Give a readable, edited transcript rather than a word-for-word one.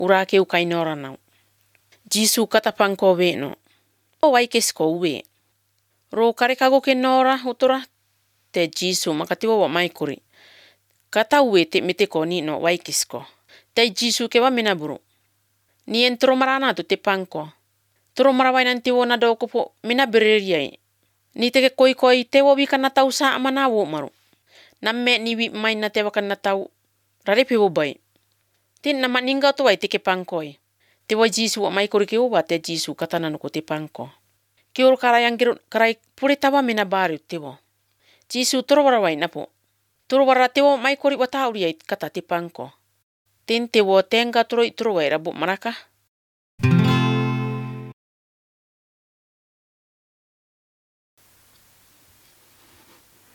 ura keu kainora nau. Jisu kata pangko we no. O waikesko uwe. Ro kare kago ke nora utora te Jisu makatiwa wa maikuri. Kata uwe te meteko ni no waikesko. Te Jisu ke wa menaburu. Ni entro marana tu te pangko. Turo marawai nanti wo na doko po menabereriai. Ni teke koi te wo wika na tau sa amana wo maru. Namme ni wi mai na te waka na tau rarepe wo bai. Tin na maningga tu wai teke pangkoi. Te wa Jisu wa maikuri ke wa te Jisu kata nanuko te pangko. Ke oro karayang karai pure tawa menabaru te wo. Jisu turo warawai napo. Turo wara te wo maikuri wa tauri ai kata te pangko. Tin te wo tenga turo wai rabu maraka.